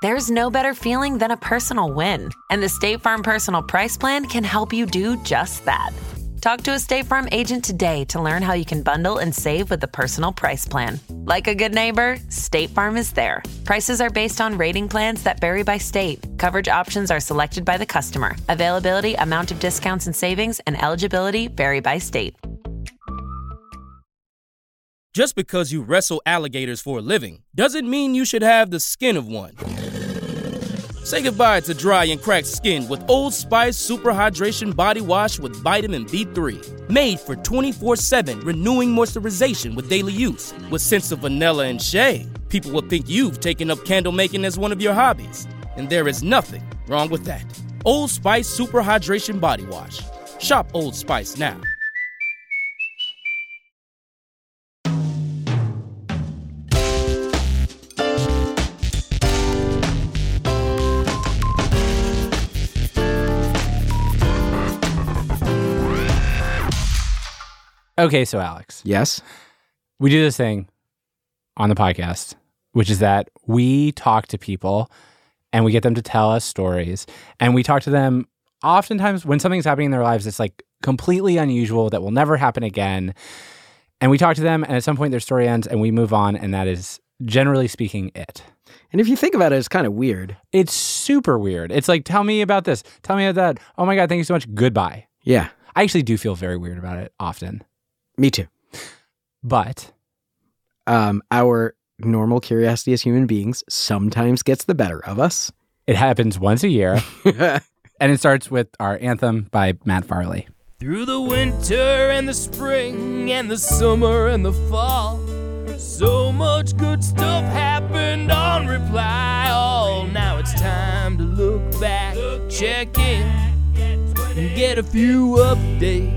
There's no better feeling than a personal win. And the State Farm Personal Price Plan can help you do just that. Talk to a State Farm agent today to learn how you can bundle and save with the Personal Price Plan. Like a good neighbor, State Farm is there. Prices are based on rating plans that vary by state. Coverage options are selected by the customer. Availability, amount of discounts and savings, and eligibility vary by state. Just because you wrestle alligators for a living doesn't mean you should have the skin of one. Say goodbye to dry and cracked skin with Old Spice Super Hydration Body Wash with Vitamin B3. Made for 24/7 renewing moisturization with daily use. With scents of vanilla and shea, people will think you've taken up candle making as one of your hobbies. And there is nothing wrong with that. Old Spice Super Hydration Body Wash. Shop Old Spice now. Okay, so Alex. Yes? We do this thing on the podcast, which is that we talk to people and we get them to tell us stories. And we talk to them oftentimes when something's happening in their lives that's like completely unusual, that will never happen again. And we talk to them, and at some point their story ends and we move on, and that is, generally speaking, it. And if you think about it, it's kind of weird. It's super weird. It's like, tell me about this. Tell me about that. Oh my God, thank you so much. Goodbye. Yeah. I actually do feel very weird about it often. Me too. But our normal curiosity as human beings sometimes gets the better of us. It happens once a year. And it starts with our anthem by Matt Farley. Through the winter and the spring and the summer and the fall, so much good stuff happened on Reply All. Now it's time to look back, check in, and get a few updates.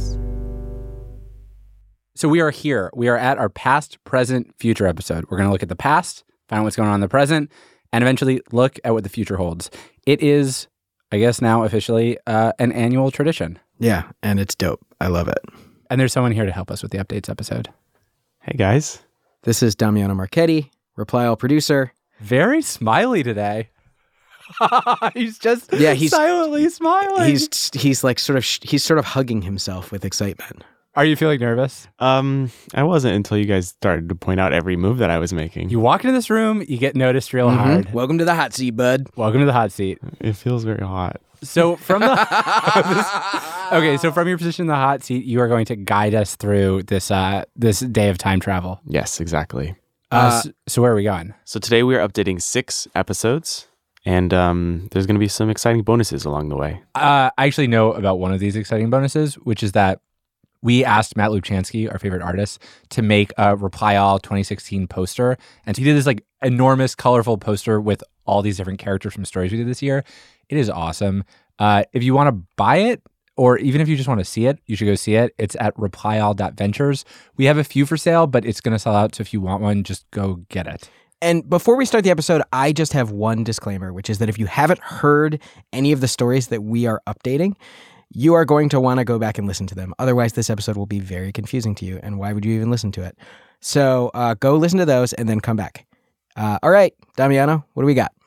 So we are here. We are at our past, present, future episode. We're going to look at the past, find out what's going on in the present, and eventually look at what the future holds. It is, I guess now officially, an annual tradition. Yeah, and it's dope. I love it. And there's someone here to help us with the updates episode. Hey, guys. This is Damiano Marchetti, Reply All producer. Very smiley today. He's just silently smiling. He's like sort of hugging himself with excitement. Are you feeling nervous? I wasn't until you guys started to point out every move that I was making. You walk into this room, you get noticed real hard. Welcome to the hot seat, bud. Welcome to the hot seat. It feels very hot. So from the so from your position in the hot seat, you are going to guide us through this this day of time travel. Yes, exactly. So where are we going? So today we are updating 6 episodes, and there's going to be some exciting bonuses along the way. I actually know about one of these exciting bonuses, which is that we asked Matt Lubchansky, our favorite artist, to make a Reply All 2016 poster. And so he did this like enormous, colorful poster with all these different characters from stories we did this year. It is awesome. If you want to buy it, or even if you just want to see it, you should go see it. It's at replyall.ventures. We have a few for sale, but it's going to sell out. So if you want one, just go get it. And before we start the episode, I just have one disclaimer, which is that if you haven't heard any of the stories that we are updating, you are going to want to go back and listen to them. Otherwise, this episode will be very confusing to you. And why would you even listen to it? So go listen to those and then come back. All right, Damiano, what do we got?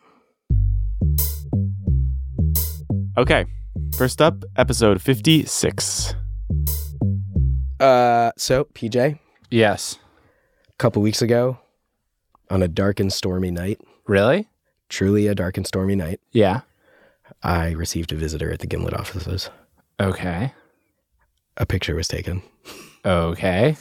Okay, first up, episode 56. So, PJ, Yes. a couple weeks ago, on a dark and stormy night, Really? truly a dark and stormy night, Yeah. I received a visitor at the Gimlet offices. Okay. A picture was taken. Okay.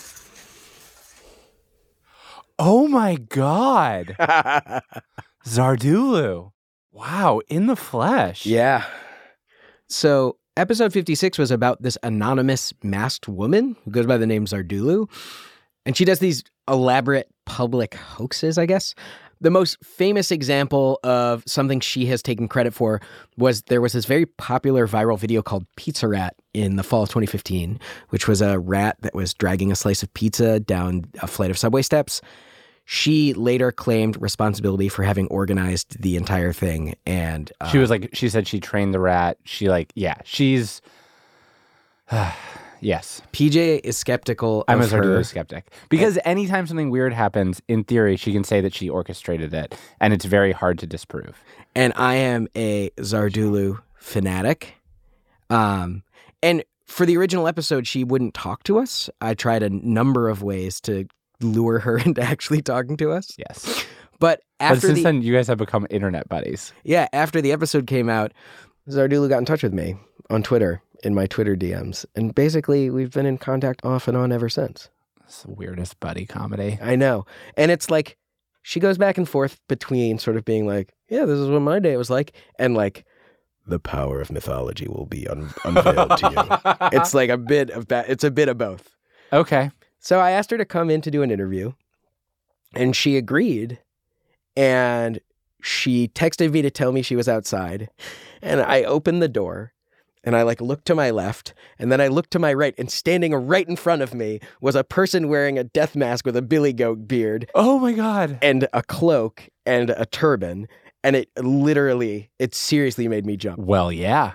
Oh my God. Zardulu. Wow, in the flesh. Yeah. So, episode 56 was about this anonymous masked woman who goes by the name Zardulu. And she does these elaborate public hoaxes, I guess. The most famous example of something she has taken credit for was there was this very popular viral video called Pizza Rat in the fall of 2015, which was a rat that was dragging a slice of pizza down a flight of subway steps. She later claimed responsibility for having organized the entire thing. And She was like, she said she trained the rat. She like, yeah, she's, Yes. PJ is skeptical I'm a of her. Zardulu skeptic. Because anytime something weird happens, in theory, she can say that she orchestrated it, and it's very hard to disprove. And I am a Zardulu fanatic. And for the original episode, she wouldn't talk to us. I tried a number of ways to lure her into actually talking to us. Yes. But after since then, you guys have become internet buddies. Yeah, after the episode came out, Zardulu got in touch with me on Twitter, in my Twitter DMs. And basically, we've been in contact off and on ever since. It's the weirdest buddy comedy. I know. And it's like, she goes back and forth between sort of being like, yeah, this is what my day was like, and like, the power of mythology will be unveiled to you. It's like a bit of that. It's a bit of both. Okay. So I asked her to come in to do an interview, and she agreed. And she texted me to tell me she was outside. And I opened the door, and I like looked to my left, and then I looked to my right, and standing right in front of me was a person wearing a death mask with a billy goat beard. Oh my God. And a cloak and a turban. And it seriously made me jump. Well, yeah.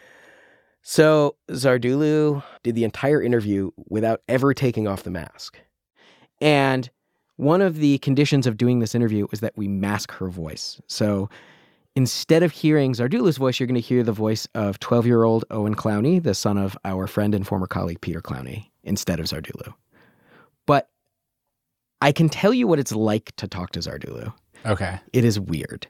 So Zardulu did the entire interview without ever taking off the mask. And one of the conditions of doing this interview is that we mask her voice. So instead of hearing Zardulu's voice, you're going to hear the voice of 12-year-old Owen Clowney, the son of our friend and former colleague Peter Clowney, instead of Zardulu. But I can tell you what it's like to talk to Zardulu. Okay. It is weird.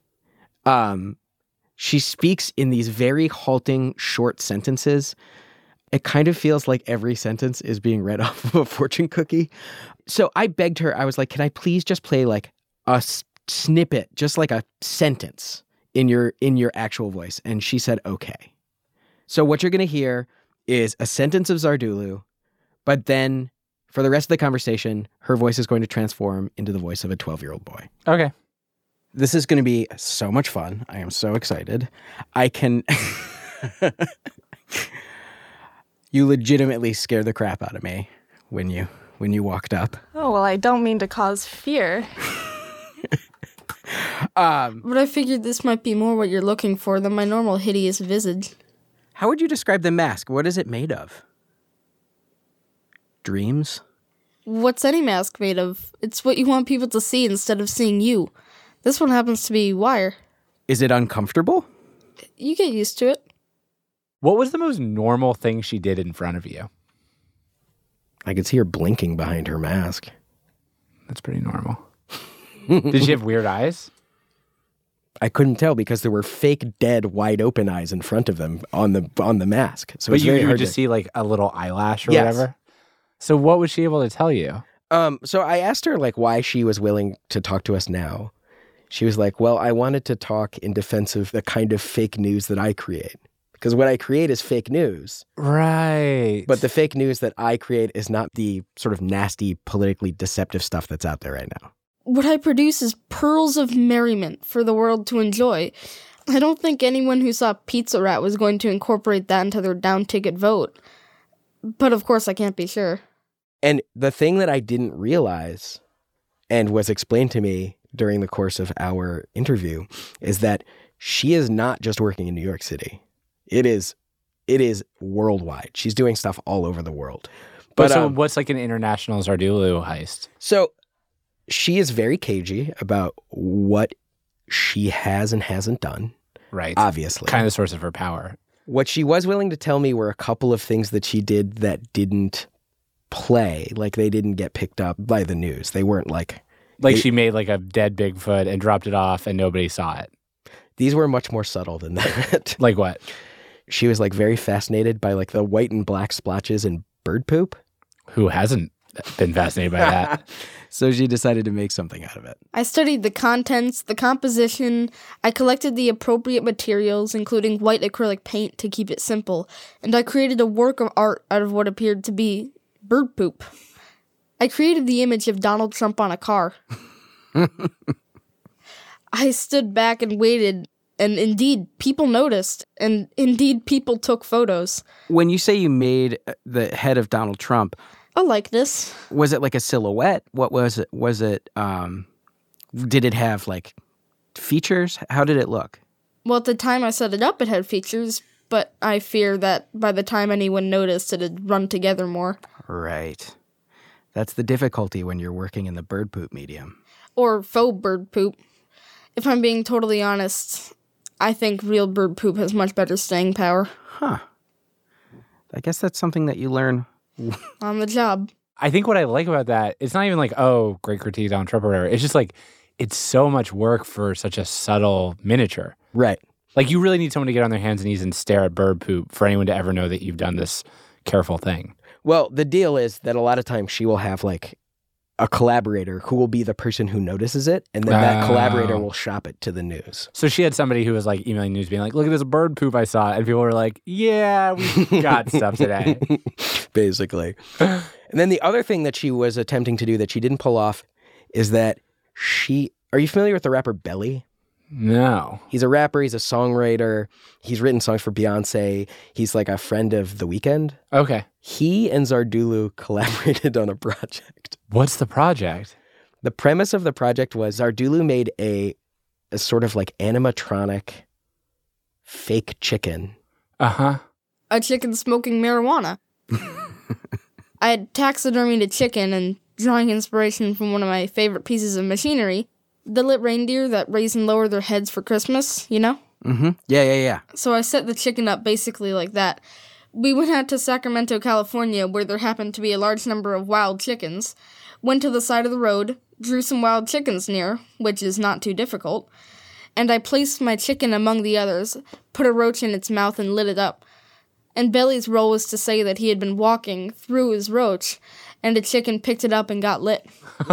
She speaks in these very halting, short sentences. It kind of feels like every sentence is being read off of a fortune cookie. So I begged her, I was like, can I please just play like a snippet, just like a sentence in your actual voice? And she said, okay. So what you're going to hear is a sentence of Zardulu, but then for the rest of the conversation, her voice is going to transform into the voice of a 12-year-old boy. Okay. This is going to be so much fun. I am so excited. I can... You legitimately scared the crap out of me when you walked up. Oh, well, I don't mean to cause fear. But I figured this might be more what you're looking for than my normal hideous visage. How would you describe the mask? What is it made of? Dreams? What's any mask made of? It's what you want people to see instead of seeing you. This one happens to be wire. Is it uncomfortable? You get used to it. What was the most normal thing she did in front of you? I could see her blinking behind her mask. That's pretty normal. Did she have weird eyes? I couldn't tell because there were fake dead wide open eyes in front of them on the mask. So But it's very you would hard just see like a little eyelash or Yes. whatever? So what was she able to tell you? So I asked her like why she was willing to talk to us now. She was like, well, I wanted to talk in defense of the kind of fake news that I create. Because what I create is fake news. Right. But the fake news that I create is not the sort of nasty, politically deceptive stuff that's out there right now. What I produce is pearls of merriment for the world to enjoy. I don't think anyone who saw Pizza Rat was going to incorporate that into their down ticket vote. But of course I can't be sure. And the thing that I didn't realize and was explained to me during the course of our interview is that she is not just working in New York City. It is worldwide. She's doing stuff all over the world. But so what's like an international Zardulu heist? So she is very cagey about what she has and hasn't done. Right. Obviously. Kind of the source of her power. What she was willing to tell me were a couple of things that she did that didn't play. Like they didn't get picked up by the news. They weren't like... She made like a dead Bigfoot and dropped it off and nobody saw it. These were much more subtle than that. Like what? She was like very fascinated by like the white and black splotches in bird poop. Who hasn't been fascinated by that? So she decided to make something out of it. I studied the contents, the composition, I collected the appropriate materials, including white acrylic paint to keep it simple, and I created a work of art out of what appeared to be bird poop. I created the image of Donald Trump on a car. I stood back and waited, and indeed, people noticed, and indeed, people took photos. When you say you made the head of Donald Trump, A likeness. was it like a silhouette? What was it? Was it, did it have like features? How did it look? Well, at the time I set it up, it had features, but I fear that by the time anyone noticed, it'd run together more. Right. That's the difficulty when you're working in the bird poop medium. Or faux bird poop. If I'm being totally honest, I think real bird poop has much better staying power. Huh. I guess that's something that you learn on the job. I think what I like about that, it's not even like, oh, great critique on Trump or whatever. It's just like, it's so much work for such a subtle miniature. Right. Like, you really need someone to get on their hands and knees and stare at bird poop for anyone to ever know that you've done this careful thing. Well, the deal is that a lot of times she will have like a collaborator who will be the person who notices it, and then that collaborator will shop it to the news. So she had somebody who was like emailing news being like, look at this bird poop I saw. And people were like, yeah, we got stuff today. Basically. And then the other thing that she was attempting to do that she didn't pull off is that are you familiar with the rapper Belly? No. He's a rapper. He's a songwriter. He's written songs for Beyonce. He's like a friend of The Weeknd. Okay. He and Zardulu collaborated on a project. What's the project? The premise of the project was Zardulu made a sort of like animatronic fake chicken. Uh-huh. A chicken smoking marijuana. I had taxidermied a chicken and drawing inspiration from one of my favorite pieces of machinery, the lit reindeer that raise and lower their heads for Christmas, you know? Mm-hmm. Yeah. So I set the chicken up basically like that. We went out to Sacramento, California, where there happened to be a large number of wild chickens, went to the side of the road, drew some wild chickens near, which is not too difficult, and I placed my chicken among the others, put a roach in its mouth and lit it up. And Belly's role was to say that he had been walking through his roach, and a chicken picked it up and got lit.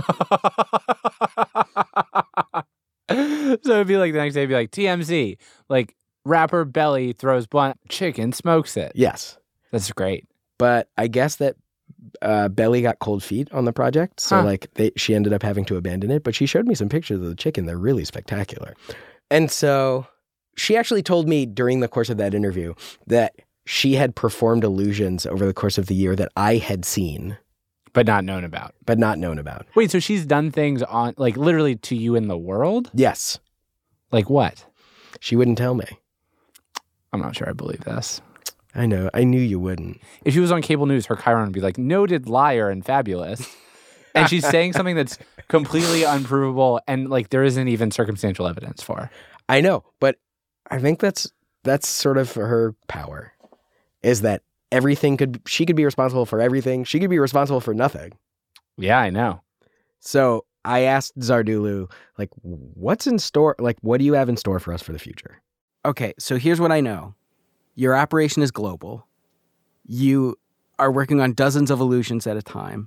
So it'd be like the next day, it'd be like TMZ, like rapper Belly throws blunt, chicken smokes it. Yes. That's great. But I guess that Belly got cold feet on the project, so she ended up having to abandon it. But she showed me some pictures of the chicken. They're really spectacular. And so she actually told me during the course of that interview that she had performed illusions over the course of the year that I had seen. But not known about. Wait, so she's done things on, like, literally to you in the world? Yes. Like what? She wouldn't tell me. I'm not sure I believe this. I know. I knew you wouldn't. If she was on cable news, her chyron would be like, noted liar and fabulous. And she's saying something that's completely unprovable and, like, there isn't even circumstantial evidence for. I know, but I think that's sort of her power, is that she could be responsible for everything. She could be responsible for nothing. Yeah, I know. So I asked Zardulu, like, what's in store? Like, what do you have in store for us for the future? Okay, so here's what I know. Your operation is global. You are working on dozens of illusions at a time.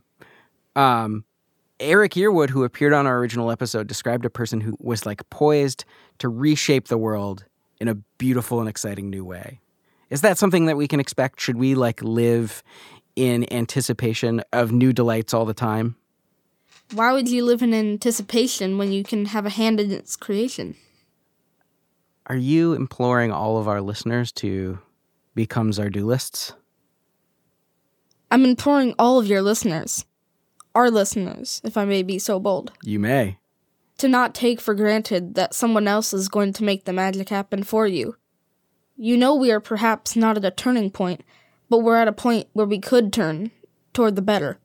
Eric Yearwood, who appeared on our original episode, described a person who was like poised to reshape the world in a beautiful and exciting new way. Is that something that we can expect? Should we like live in anticipation of new delights all the time? Why would you live in anticipation when you can have a hand in its creation? Are you imploring all of our listeners to become Zardulists? I'm imploring all of your listeners, our listeners, if I may be so bold, You may. to not take for granted that someone else is going to make the magic happen for you. You know we are perhaps not at a turning point, but we're at a point where we could turn toward the better.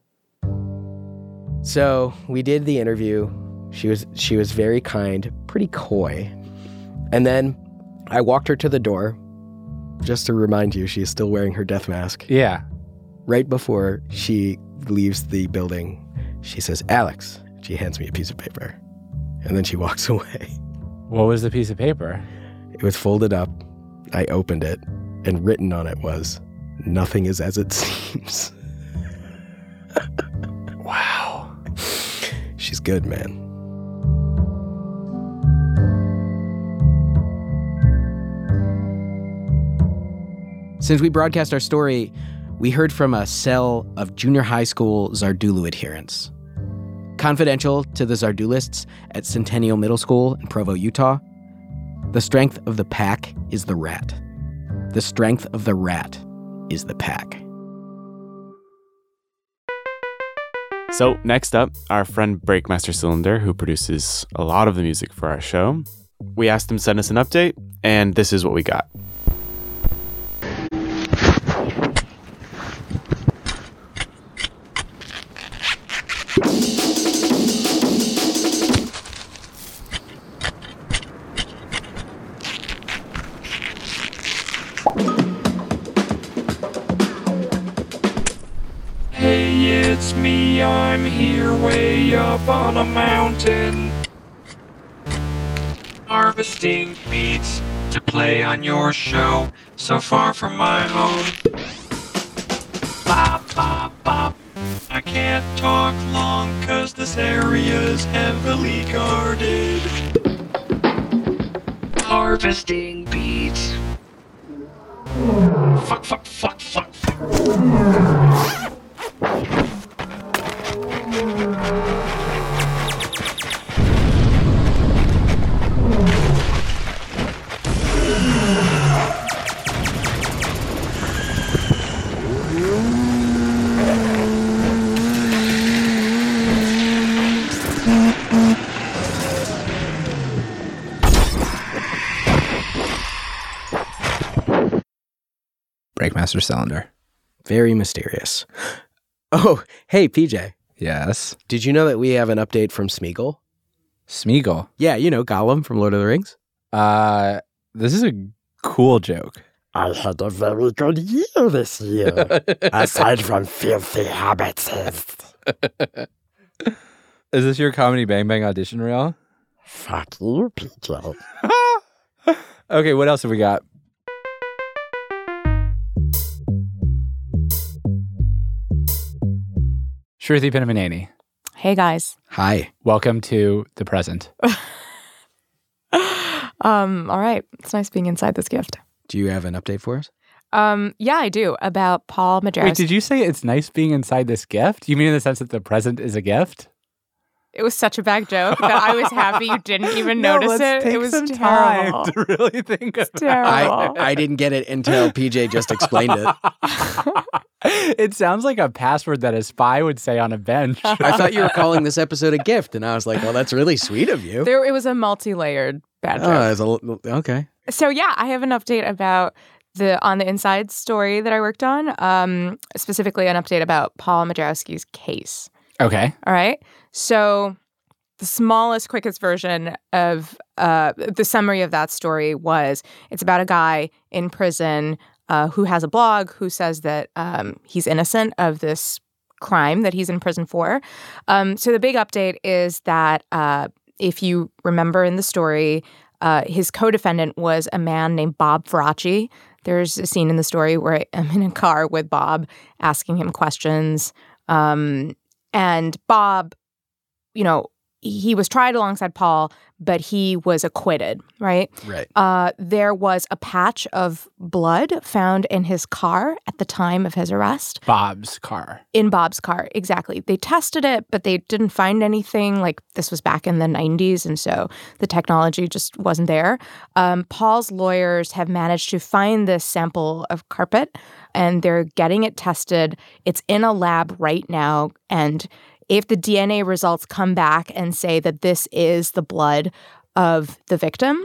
So we did the interview. She was very kind, pretty coy. And then I walked her to the door, just to remind you, she is still wearing her death mask. Yeah. Right before she leaves the building, she says, "Alex." She hands me a piece of paper. And then she walks away. What was the piece of paper? It was folded up. I opened it, and written on it was, "Nothing is as it seems." Wow. She's good, man. Since we broadcast our story, we heard from a cell of junior high school Zardulu adherents. Confidential to the Zardulists at Centennial Middle School in Provo, Utah, the strength of the pack is the rat. The strength of the rat is the pack. So next up, our friend Breakmaster Cylinder, who produces a lot of the music for our show. We asked him to send us an update, and this is what we got. it's me, I'm here way up on a mountain, harvesting beats to play on your show, so far from my home. Bop, bop, bop. I can't talk long, cause this area's heavily guarded. Harvesting beats. Fuck, fuck, fuck, fuck, fuck. Breakmaster Cylinder. Very mysterious. Oh, hey, PJ. Yes. Did you know that we have an update from Smeagol? Smeagol. Yeah, you know, Gollum from Lord of the Rings. This is a cool joke. I had a very good year this year, aside from filthy habits. Is this your Comedy Bang Bang audition reel? Fuck you, PJ. Okay, what else have we got? Shruti Pinamaneni. Hey, guys. Hi. Welcome to the present. All right. It's nice being inside this gift. Do you have an update for us? Yeah, I do. About Paul Majerus. Wait, did you say it's nice being inside this gift? You mean in the sense that the present is a gift? It was such a bad joke that I was happy you didn't even notice it. Take It was some terrible. time to really think of Terrible. I didn't get it until PJ just explained it. It sounds like a password that a spy would say on a bench. I thought you were calling this episode a gift, and I was like, well, that's really sweet of you. It was a multi-layered bad joke. Okay. So yeah, I have an update about the On the Inside story that I worked on, specifically an update about Paul Majerowski's case. Okay. All right. So the smallest, quickest version of the summary of that story was it's about a guy in prison who has a blog who says that he's innocent of this crime that he's in prison for. So the big update is that if you remember in the story, his co-defendant was a man named Bob Faraci. There's a scene in the story where I'm in a car with Bob asking him questions. And Bob, you know, he was tried alongside Paul, but he was acquitted, right? Right. There was a patch of blood found in his car at the time of his arrest. Bob's car. In Bob's car, exactly. They tested it, but they didn't find anything. Like, this was back in the 90s, and so the technology just wasn't there. Paul's lawyers have managed to find this sample of carpet, and they're getting it tested. It's in a lab right now, and if the DNA results come back and say that this is the blood of the victim,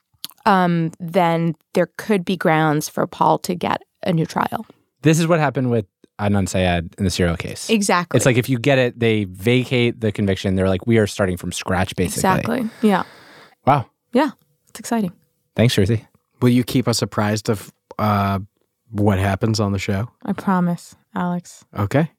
then there could be grounds for Paul to get a new trial. This is what happened with Adnan Syed in the serial case. Exactly. It's like if you get it, they vacate the conviction. They're like, we are starting from scratch, basically. Exactly. Yeah. Wow. Yeah. It's exciting. Thanks, Shruti. Will you keep us apprised of what happens on the show? I promise, Alex. Okay.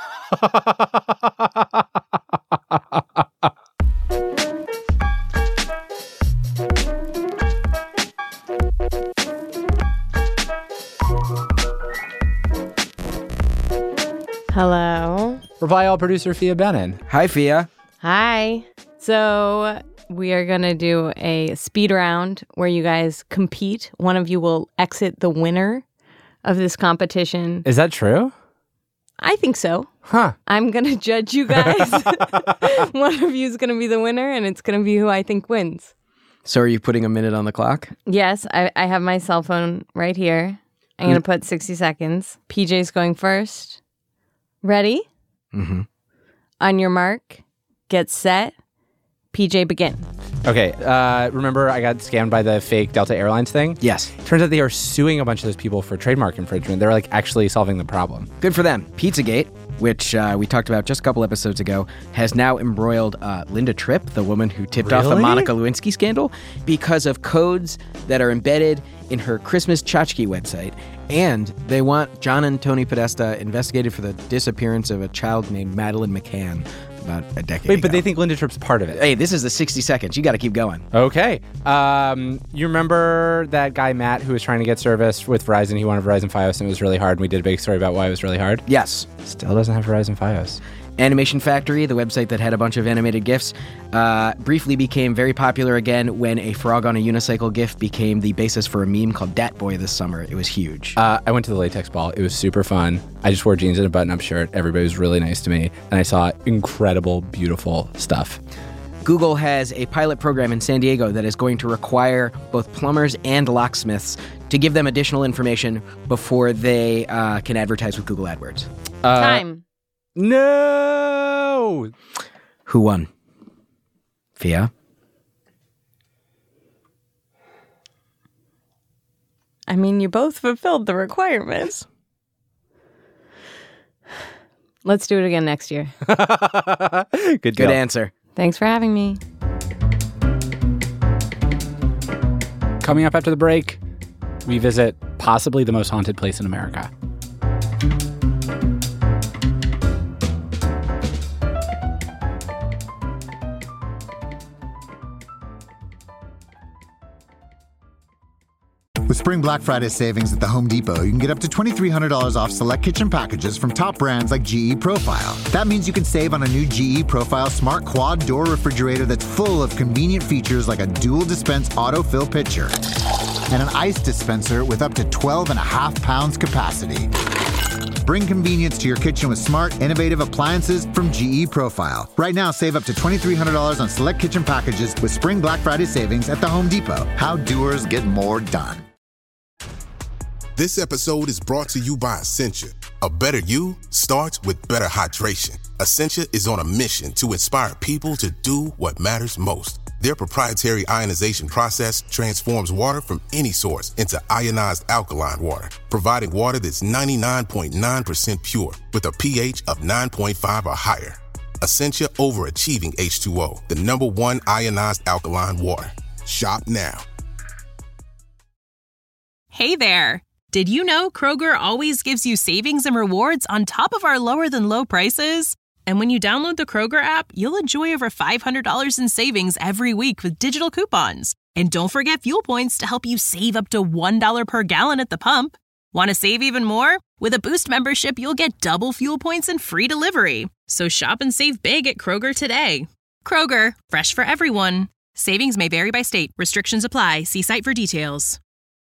Hello. Reply All producer Fia Benin. Hi, Fia. Hi. So we are going to do a speed round where you guys compete. One of you will exit the winner of this competition. Is that true? I think so. Huh. I'm going to judge you guys. One of you is going to be the winner, and it's going to be who I think wins. So are you putting a minute on the clock? Yes, I have my cell phone right here. I'm going to put 60 seconds. PJ's going first. Ready? Mm-hmm. On your mark, get set. PJ, begin. Okay. Remember I got scammed by the fake Delta Airlines thing? Yes. Turns out they are suing a bunch of those people for trademark infringement. They're like actually solving the problem. Good for them. Pizzagate. which we talked about just a couple episodes ago, has now embroiled Linda Tripp, the woman who tipped off the Monica Lewinsky scandal, because of codes that are embedded in her Christmas tchotchke website. And they want John and Tony Podesta investigated for the disappearance of a child named Madeline McCann about a decade ago. But they think Linda Tripp's part of it. Hey, this is the 60 seconds. You got to keep going. Okay. You remember that guy, Matt, who was trying to get service with Verizon? He wanted Verizon Fios, and it was really hard, and we did a big story about why it was really hard? Yes. Still doesn't have Verizon Fios. Animation Factory, the website that had a bunch of animated GIFs, briefly became very popular again when a frog on a unicycle GIF became the basis for a meme called Dat Boy this summer. It was huge. I went to the latex ball. It was super fun. I just wore jeans and a button-up shirt. Everybody was really nice to me, and I saw incredible, beautiful stuff. Google has a pilot program in San Diego that is going to require both plumbers and locksmiths to give them additional information before they can advertise with Google AdWords. Time. No! Who won? Fia? I mean, you both fulfilled the requirements. Let's do it again next year. Good answer. Thanks for having me. Coming up after the break, we visit possibly the most haunted place in America. With Spring Black Friday savings at the Home Depot, you can get up to $2,300 off select kitchen packages from top brands like GE Profile. That means you can save on a new GE Profile Smart Quad Door Refrigerator that's full of convenient features like a dual dispense autofill pitcher and an ice dispenser with up to 12.5 pounds capacity. Bring convenience to your kitchen with smart, innovative appliances from GE Profile. Right now, save up to $2,300 on select kitchen packages with Spring Black Friday savings at the Home Depot. How doers get more done. This episode is brought to you by Essentia. A better you starts with better hydration. Essentia is on a mission to inspire people to do what matters most. Their proprietary ionization process transforms water from any source into ionized alkaline water, providing water that's 99.9% pure with a pH of 9.5 or higher. Essentia overachieving H2O, the #1 ionized alkaline water. Shop now. Hey there. Did you know Kroger always gives you savings and rewards on top of our lower than low prices? And when you download the Kroger app, you'll enjoy over $500 in savings every week with digital coupons. And don't forget fuel points to help you save up to $1 per gallon at the pump. Want to save even more? With a Boost membership, you'll get double fuel points and free delivery. So shop and save big at Kroger today. Kroger, fresh for everyone. Savings may vary by state. Restrictions apply. See site for details.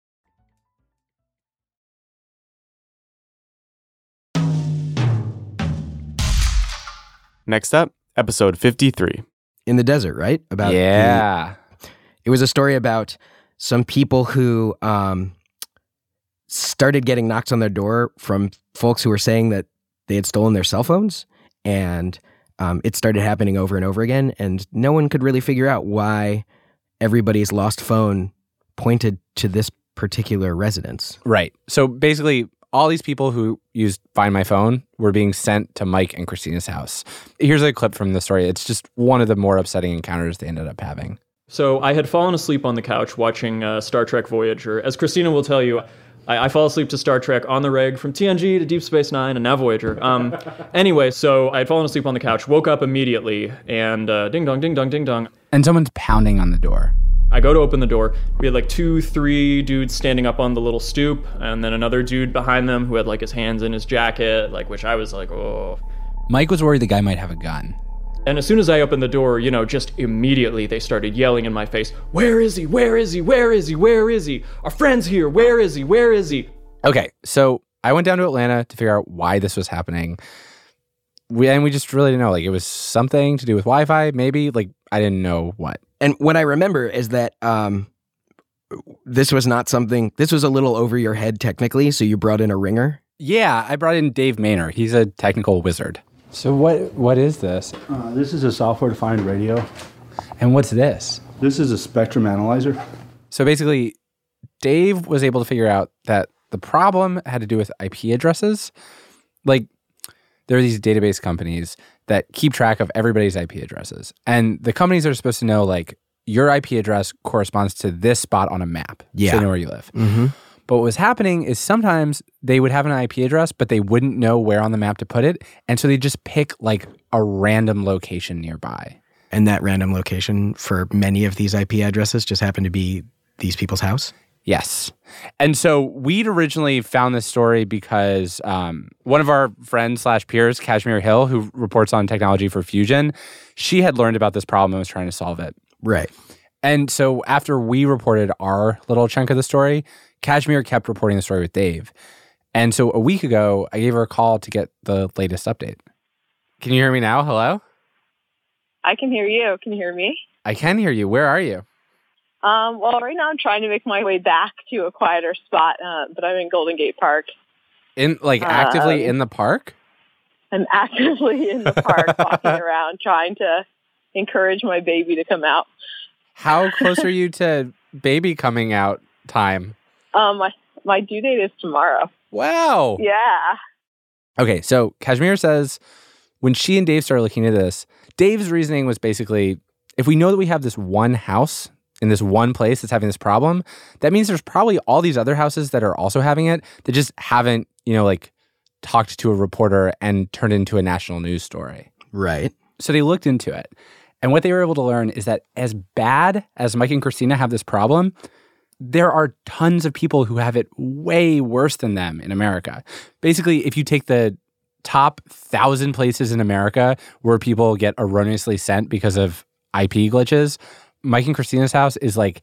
Next up, episode 53. In the desert, right? It was a story about some people who started getting knocks on their door from folks who were saying that they had stolen their cell phones, and it started happening over and over again, and no one could really figure out why everybody's lost phone pointed to this particular residence. Right. So basically, all these people who used Find My Phone were being sent to Mike and Christina's house. Here's a clip from the story. It's just one of the more upsetting encounters they ended up having. So I had fallen asleep on the couch watching Star Trek Voyager. As Christina will tell you, I fall asleep to Star Trek on the reg from TNG to Deep Space Nine and now Voyager. Anyway, so I had fallen asleep on the couch, woke up immediately, and ding dong, ding dong, ding dong. And someone's pounding on the door. I go to open the door. We had like 2-3 dudes standing up on the little stoop, and then another dude behind them who had like his hands in his jacket, like, which I was like, oh. Mike was worried the guy might have a gun. And as soon as I opened the door, just immediately they started yelling in my face, "Where is he? Where is he? Where is he? Where is he? Our friend's here. Where is he? Where is he?" Okay, so I went down to Atlanta to figure out why this was happening. We just really didn't know. Like, it was something to do with Wi-Fi, maybe. Like, I didn't know what. And what I remember is that this was not something, this was a little over your head technically, so you brought in a ringer? Yeah, I brought in Dave Maynor. He's a technical wizard. So what is this? This is a software-defined radio. And what's this? This is a spectrum analyzer. So basically, Dave was able to figure out that the problem had to do with IP addresses. Like, there are these database companies that keep track of everybody's IP addresses. And the companies are supposed to know, like, your IP address corresponds to this spot on a map. Yeah. So they know where you live. Mm-hmm. But what was happening is sometimes they would have an IP address, but they wouldn't know where on the map to put it. And so they just pick like a random location nearby. And that random location for many of these IP addresses just happened to be these people's house? Yes. And so we'd originally found this story because one of our friends / peers, Kashmir Hill, who reports on technology for Fusion, she had learned about this problem and was trying to solve it. Right. And so after we reported our little chunk of the story, Kashmir kept reporting the story with Dave. And so a week ago, I gave her a call to get the latest update. Can you hear me now? Hello? I can hear you. Can you hear me? I can hear you. Where are you? Well, right now I'm trying to make my way back to a quieter spot, but I'm in Golden Gate Park. Actively in the park? I'm actively in the park, walking around, trying to encourage my baby to come out. How close are you to baby coming out time? My due date is tomorrow. Wow. Yeah. Okay, so Kashmir says when she and Dave started looking at this, Dave's reasoning was basically, if we know that we have this one house in this one place that's having this problem, that means there's probably all these other houses that are also having it that just haven't, talked to a reporter and turned into a national news story. Right. So they looked into it. And what they were able to learn is that as bad as Mike and Christina have this problem, there are tons of people who have it way worse than them in America. Basically, if you take the top 1,000 places in America where people get erroneously sent because of IP glitches, Mike and Christina's house is like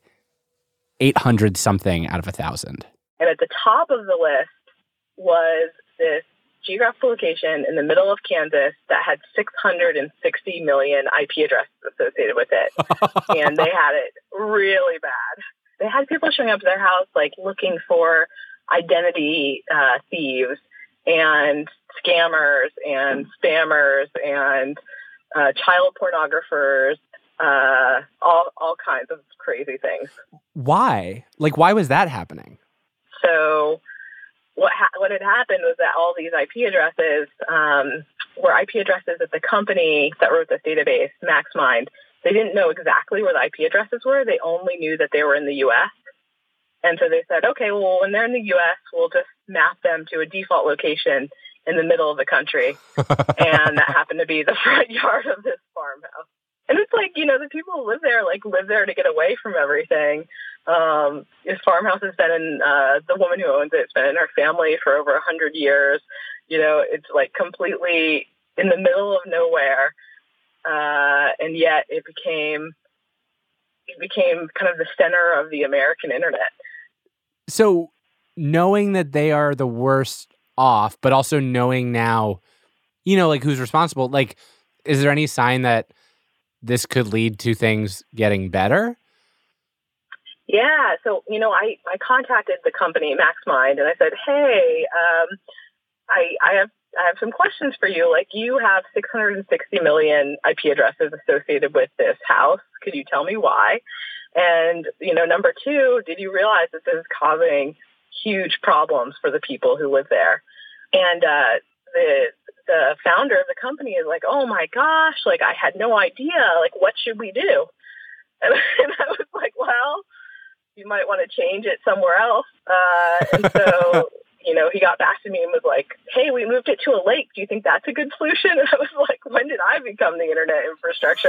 800 something out of 1,000. And at the top of the list was this geographical location in the middle of Kansas that had 660 million IP addresses associated with it. And they had it really bad. They had people showing up to their house, like, looking for identity thieves and scammers and spammers and child pornographers, all kinds of crazy things. Why? Why was that happening? So what had happened was that all these IP addresses were IP addresses at the company that wrote this database, MaxMind. They didn't know exactly where the IP addresses were. They only knew that they were in the U.S. And so they said, okay, well, when they're in the U.S., we'll just map them to a default location in the middle of the country. And that happened to be the front yard of this farmhouse. And it's like, the people who live there to get away from everything. This farmhouse has been in, the woman who owns it's been in her family for over 100 years. It's like completely in the middle of nowhere. And yet it became kind of the center of the American internet. So knowing that they are the worst off, but also knowing now, who's responsible, is there any sign that this could lead to things getting better? Yeah. So, I contacted the company MaxMind and I said, hey, I have some questions for you. You have 660 million IP addresses associated with this house. Could you tell me why? And, number two, did you realize that this is causing huge problems for the people who live there? And the founder of the company is like, oh my gosh, I had no idea. What should we do? And I was like, well, you might want to change it somewhere else. And so, he got back to me and was like, hey, we moved it to a lake. Do you think that's a good solution? And I was like, when did I become the internet infrastructure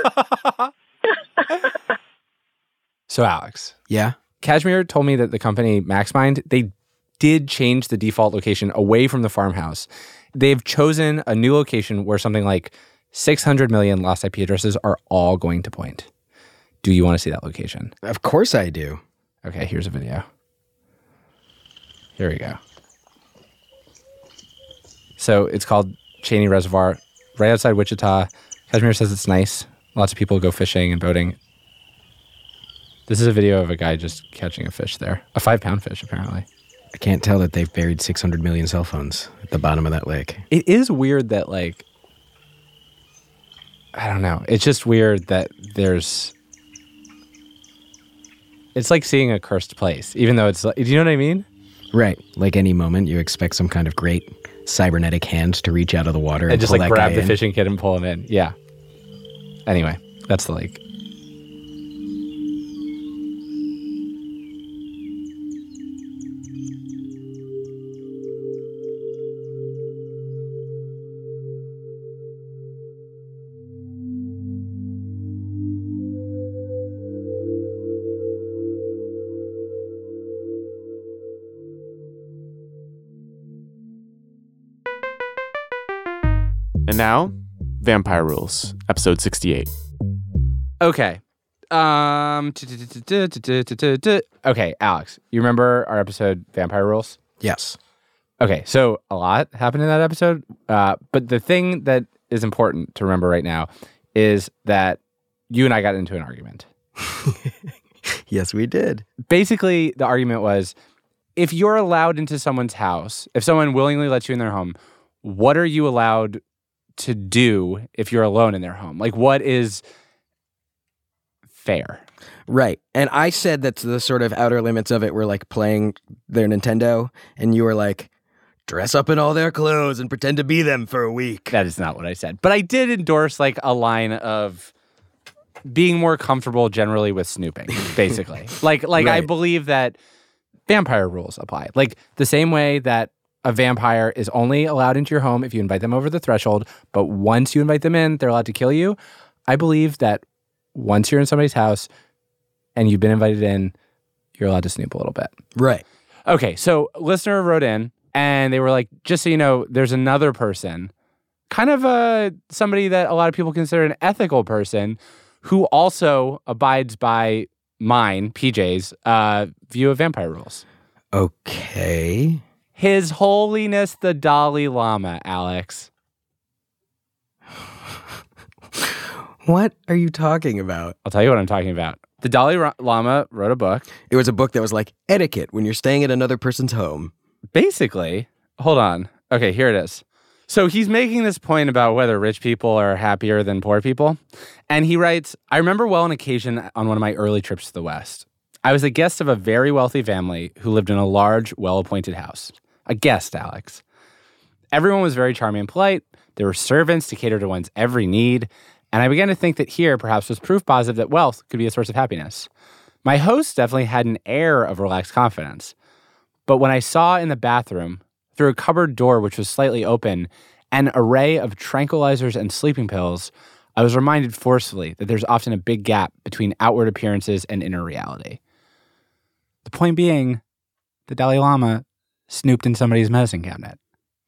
expert? So, Alex. Yeah? Kashmir told me that the company MaxMind, they did change the default location away from the farmhouse. They've chosen a new location where something like 600 million lost IP addresses are all going to point. Do you want to see that location? Of course I do. Okay, here's a video. Here we go. So it's called Cheney Reservoir, right outside Wichita. Kashmir says it's nice. Lots of people go fishing and boating. This is a video of a guy just catching a fish there. A 5-pound fish, apparently. I can't tell that they've buried 600 million cell phones at the bottom of that lake. It is weird that, I don't know. It's just weird that there's... It's like seeing a cursed place, even though it's... Do you know what I mean? Right. Like any moment, you expect some kind of great cybernetic hands to reach out of the water and just pull like that grab guy the in. fishing kit and pull him in. Yeah. Anyway, that's the lake. And now, Vampire Rules, episode 68. Okay. Okay, Alex, you remember our episode Vampire Rules? Yes. Okay, so a lot happened in that episode. But the thing that is important to remember right now is that you and I got into an argument. Yes, we did. Basically, the argument was, if you're allowed into someone's house, if someone willingly lets you in their home, what are you allowed to do if you're alone in their home? Like, what is fair? Right. And I said that the sort of outer limits of it were like playing their Nintendo, and you were like, dress up in all their clothes and pretend to be them for a week. That is not what I said. But I did endorse like a line of being more comfortable generally with snooping, basically. like Right. I believe that vampire rules apply. Like the same way that a vampire is only allowed into your home if you invite them over the threshold, but once you invite them in, they're allowed to kill you. I believe that once you're in somebody's house and you've been invited in, you're allowed to snoop a little bit. Right. Okay, so listener wrote in and they were like, just so you know, there's another person, kind of somebody that a lot of people consider an ethical person, who also abides by mine, PJ's, view of vampire rules. Okay. His Holiness the Dalai Lama, Alex. What are you talking about? I'll tell you what I'm talking about. The Dalai Lama wrote a book. It was a book that was like etiquette when you're staying at another person's home. Basically, hold on. Okay, here it is. So he's making this point about whether rich people are happier than poor people. And he writes, I remember well an occasion on one of my early trips to the West. I was a guest of a very wealthy family who lived in a large, well-appointed house. A guest, Alex. Everyone was very charming and polite. There were servants to cater to one's every need. And I began to think that here perhaps was proof positive that wealth could be a source of happiness. My host definitely had an air of relaxed confidence. But when I saw in the bathroom, through a cupboard door which was slightly open, an array of tranquilizers and sleeping pills, I was reminded forcefully that there's often a big gap between outward appearances and inner reality. The point being, the Dalai Lama snooped in somebody's medicine cabinet.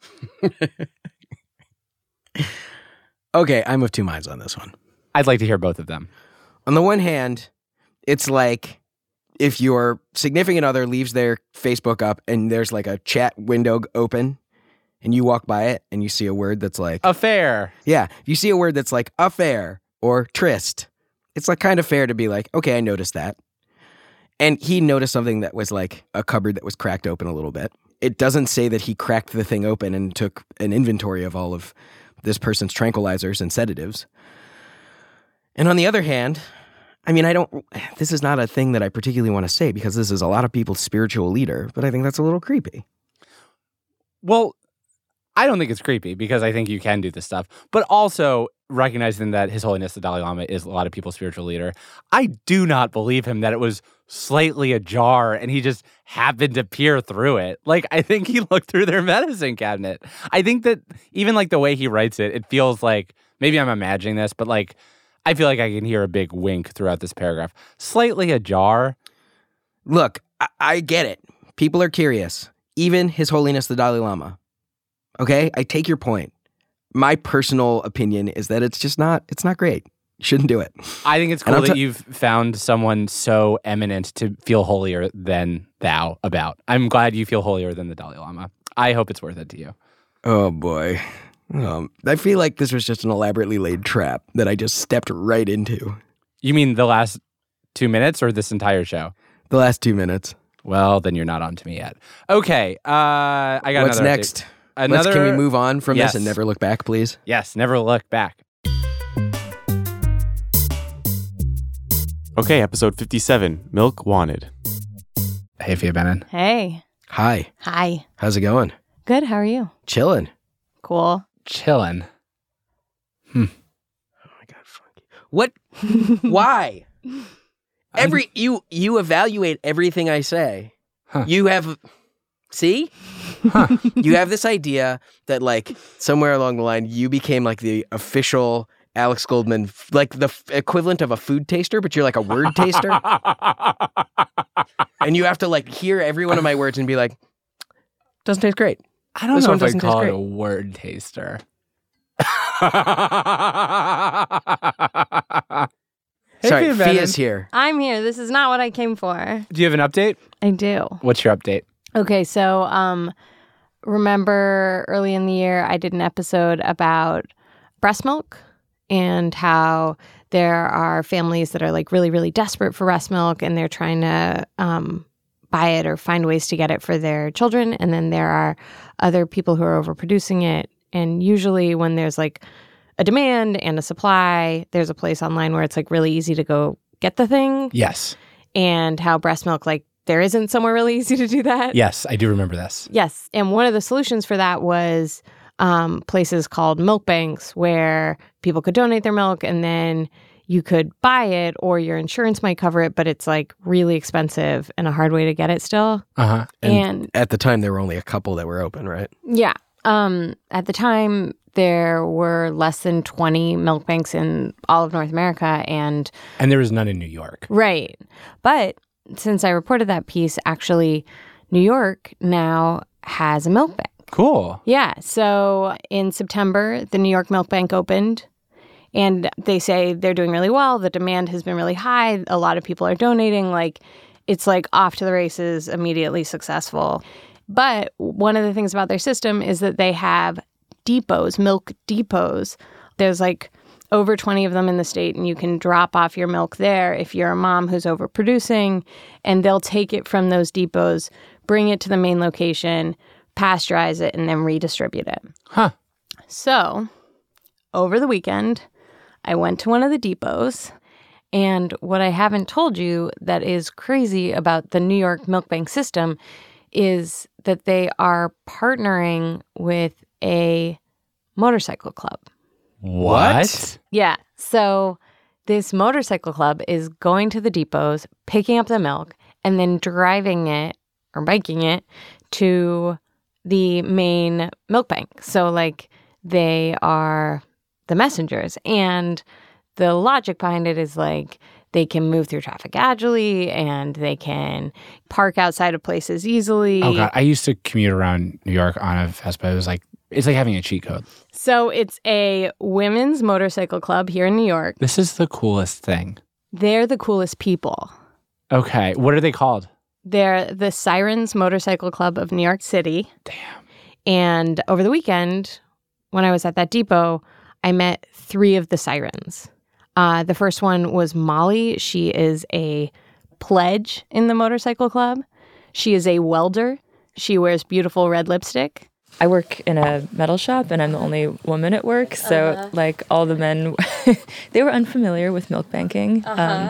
Okay, I'm of two minds on this one. I'd like to hear both of them. On the one hand, it's like if your significant other leaves their Facebook up and there's like a chat window open and you walk by it and you see a word that's like... Affair. Yeah, if you see a word that's like affair or tryst, it's like kind of fair to be like, okay, I noticed that. And he noticed something that was like a cupboard that was cracked open a little bit. It doesn't say that he cracked the thing open and took an inventory of all of this person's tranquilizers and sedatives. And on the other hand, I mean, this is not a thing that I particularly want to say because this is a lot of people's spiritual leader, but I think that's a little creepy. Well, I don't think it's creepy because I think you can do this stuff, but also recognizing that His Holiness the Dalai Lama is a lot of people's spiritual leader, I do not believe him that it was slightly ajar and he just happened to peer through it. Like, I think he looked through their medicine cabinet. I think that even like the way he writes it, it feels like, maybe I'm imagining this, but like, I feel like I can hear a big wink throughout this paragraph. Slightly ajar. Look, I get it. People are curious. Even His Holiness the Dalai Lama. Okay? I take your point. My personal opinion is that it's not great. You shouldn't do it. I think it's cool that you've found someone so eminent to feel holier than thou about. I'm glad you feel holier than the Dalai Lama. I hope it's worth it to you. Oh, boy. I feel like this was just an elaborately laid trap that I just stepped right into. You mean the last 2 minutes or this entire show? The last 2 minutes. Well, then you're not on to me yet. Okay, I got What's next? Can we move on from this and never look back, please? Yes, never look back. Okay, episode 57, Milk Wanted. Hey, Fia Benin. Hey. Hi. Hi. How's it going? Good. How are you? Chilling. Cool. Chillin'. What? Why? You evaluate everything I say. Huh. You have, see? You have this idea that like somewhere along the line you became like the official Alex Goldman, like the equivalent of a food taster, but you're like a word taster. And you have to like hear every one of my words and be like, doesn't taste great. I don't know if I'd call it a word taster. Sorry, Fia's here. I'm here. This is not what I came for. Do you have an update? I do. What's your update? Okay, so remember early in the year I did an episode about breast milk and how there are families that are like really, really desperate for breast milk and they're trying to buy it or find ways to get it for their children. And then there are other people who are overproducing it. And usually when there's like a demand and a supply, there's a place online where it's like really easy to go get the thing. Yes. And how breast milk, like there isn't somewhere really easy to do that. Yes, I do remember this. Yes. And one of the solutions for that was places called milk banks where people could donate their milk and then you could buy it or your insurance might cover it, but it's like really expensive and a hard way to get it still. Uh-huh. And at the time, there were only a couple that were open, right? Yeah. At the time, there were less than 20 milk banks in all of North America. And there was none in New York. Right. But since I reported that piece, actually, New York now has a milk bank. Cool. Yeah. So in September, the New York Milk Bank opened. And they say they're doing really well. The demand has been really high. A lot of people are donating. Like, it's like off to the races, immediately successful. But one of the things about their system is that they have depots, milk depots. There's like over 20 of them in the state, and you can drop off your milk there if you're a mom who's overproducing, and they'll take it from those depots, bring it to the main location, pasteurize it, and then redistribute it. Huh. So over the weekend, I went to one of the depots, and what I haven't told you that is crazy about the New York Milk Bank system is that they are partnering with a motorcycle club. What? Yeah. So this motorcycle club is going to the depots, picking up the milk, and then driving it or biking it to the main milk bank. So like they are the messengers. And the logic behind it is like they can move through traffic agilely and they can park outside of places easily. Oh, God. I used to commute around New York on a Vespa. It was like, it's like having a cheat code. So it's a women's motorcycle club here in New York. This is the coolest thing. They're the coolest people. Okay. What are they called? They're the Sirens Motorcycle Club of New York City. Damn. And over the weekend, when I was at that depot, I met 3 of the Sirens. The first one was Molly. She is a pledge in the motorcycle club. She is a welder. She wears beautiful red lipstick. I work in a metal shop and I'm the only woman at work. So like all the men, they were unfamiliar with milk banking.